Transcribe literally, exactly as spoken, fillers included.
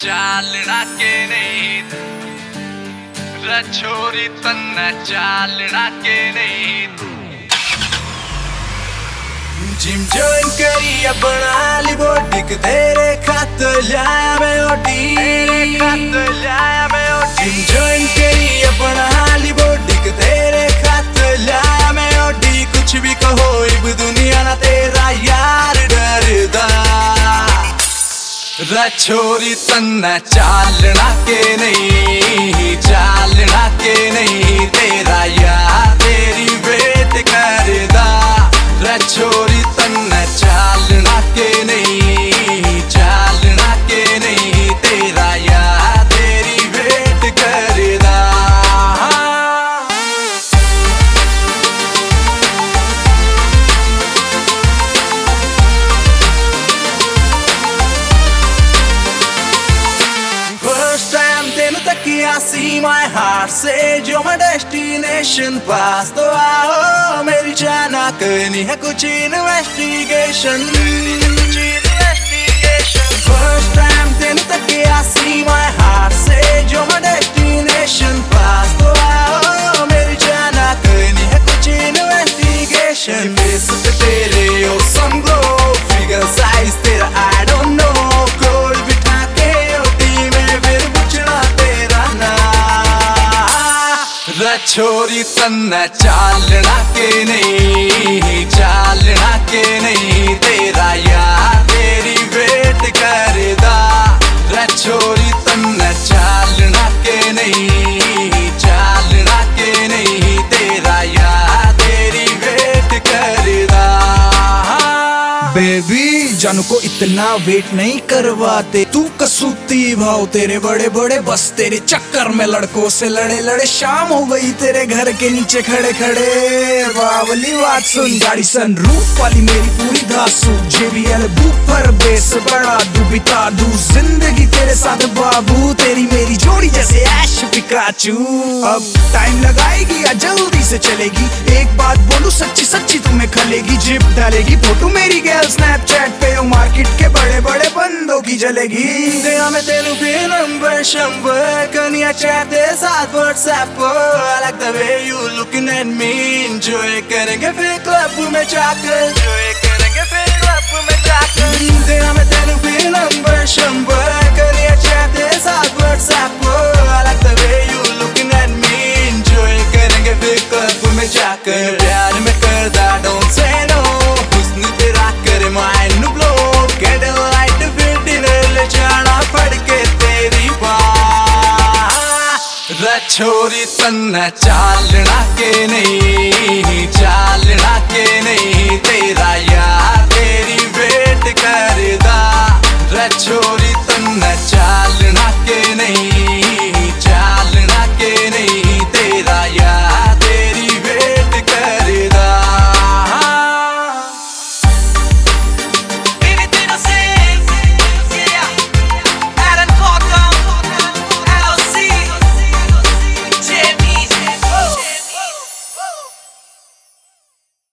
चालना के नहीं रछोरी तन्ना चालना के नहीं जिम ज्वाइन करी अपना ली बॉडी के तेरे खातर लाया मैं ओटी तेरे खातर लाया मैं ओटी जिम ज्वाइन करी अपना ली बॉडी के तेरे खातर लाया मैं ओटी कुछ भी कहो इब दुनिया ना तेरा यार डरदा रछोरी तन्ना चालना के नहीं चालना के नहीं तेरा यार तेरी वेट करदा रछोरी तन्ना चालना के नहीं चालना के नहीं तेरा यार तेरी वेट करदा I see my heart say you're my destination pass तो आओ मेरी जाना करनी है कुछ investigation First time दिन तक I see my heart say you're my destination pass तो आओ मेरी जाना करनी है कुछ investigation Face पे तेरे awesome glow figure size तेरा I don't know कोई बिठा के ओटी में फिर पूछना रछोरी तन्ना चालना के नहीं चालना के नहीं तेरा यार तेरी वेट करदा रछोरी तन्ना चालना के नहीं चालना के नहीं तेरा यार तेरी वेट करदा बेबी जानू को इतना वेट नहीं करवाते तू कसूती भाव तेरे बड़े बड़े बस तेरे चक्कर में लड़कों से लड़े लड़े शाम हो गई तेरे घर के नीचे खड़े खड़े बावली बात सुन गाड़ी सन रूफ वाली मेरी पूरी धासू जेबीएल बूफर बेस बड़ा दू बिता दू जिंदगी तेरे साथ बाबू तेरी मेरी जोड़ी जैसे ऐश पिकाचू अब टाइम लगाएगी या जल्दी से चलेगी एक बात बोलू सच्ची सच्ची तुम्हें खलेगी जिप डालेगी फोटो मेरी गैल स्नैपचैट पे मार्केट के बड़े बड़े बंदों की जलेगी दिया में तेनू भी नंबर शंबर कनिया चाहते साथ व्हाट्सएप पर I like the way you looking at me enjoy करेंगे फिर क्लब में जाकर enjoy करेंगे फिर क्लब में जाकर दिया में तेनू भी नंबर शंबर कनिया चाहते साथ व्हाट्सएप पर I like the way you looking at me enjoy करेंगे फिर क्लब में जाकर प्यार में करदा don't say no हुस्न तेरा करे माइंड नु ब्लो get a light फिर डिनर ले जाना पड़ के तेरी बात रछोरी तन्ना चालना के नहीं चालना के नहीं